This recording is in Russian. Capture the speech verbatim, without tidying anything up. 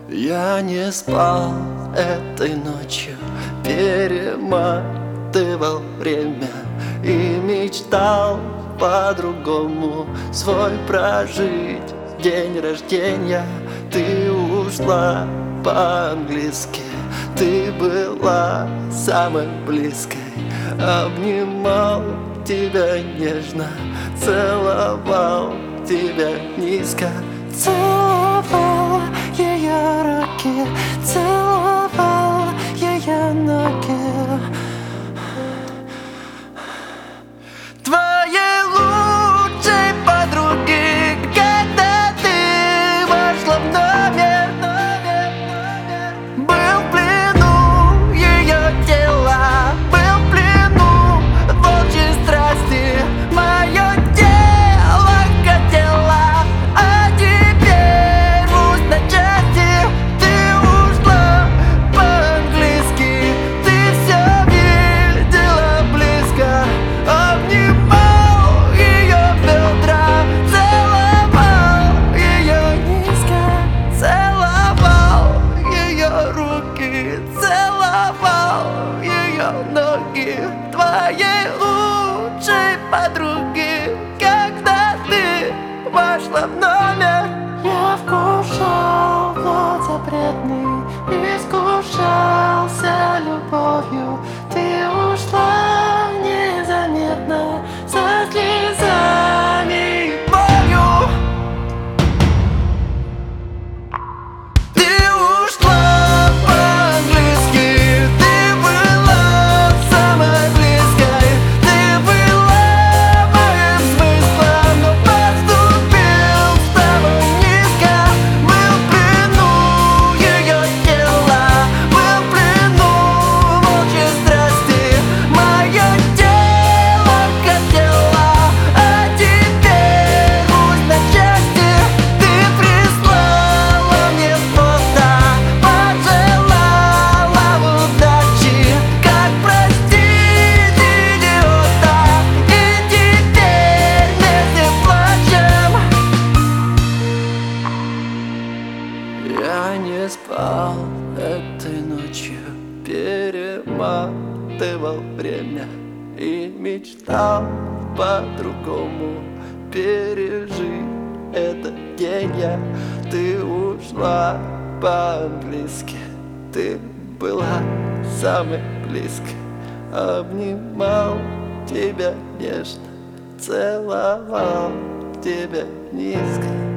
Я не спал этой ночью, перематывал время и мечтал по-другому свой прожить день рождения. Ты ушла по-английски, ты была самой близкой. Обнимал тебя нежно, целовал тебя низко. Целовал ее руки, целовал ее ноги. Твоей лучшей подруги, когда ты вошла в номер, был в плену ее тела, был в плену волчьей страсти. Мое тело хотело, а теперь рвусь на части. Ты ушла по-английски, ты все видела близко. Обнимал ее бедра, целовал ее низко, целовал ее руки, целовал ее ноги. Твоей лучшей подруги, когда ты вошла в номер. Я вкушал плод запретный, искушался любовью. Ты ушла незаметно, со слезами и болью. Ты ушла по-английски, ты была самой близкой. Ты была моим смыслом, но поступил с тобой низко. Был в плену ее тела, был в плену волчьей страсти. Мое тело хотело, а теперь рвусь на части. Ты прислала мне фото, пожелала удачи, как простить идиота. И теперь вместе плачем. Я не спал этой ночью, перематывал время и мечтал по-другому пережить этот день. Я, ты ушла по-английски, ты была самой близкой. Обнимал тебя нежно, целовал тебя низко.